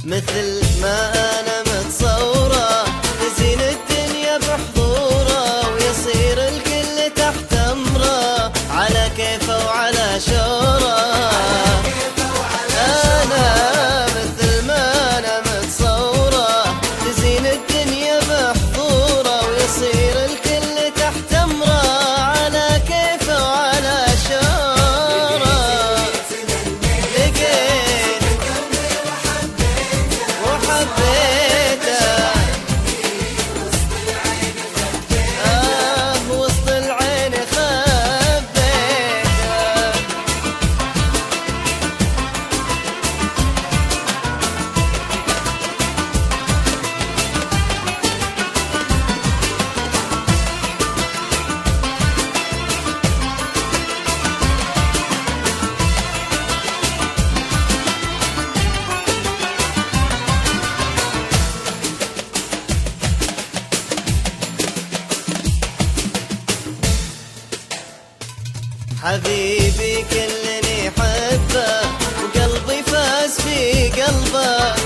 مثل ما أنا متصورة تزين الدنيا بحضوره ويصير الكل تحت أمره على كيفه وعلى شوره. أنا مثل ما أنا متصورة تزين الدنيا بحضوره ويصير الكل تحت أمره على كيفه وعلى شوره. لقيت وحبيته وسط العين خبيته. حبيبي كلني حبه وقلبي فاز في قلبه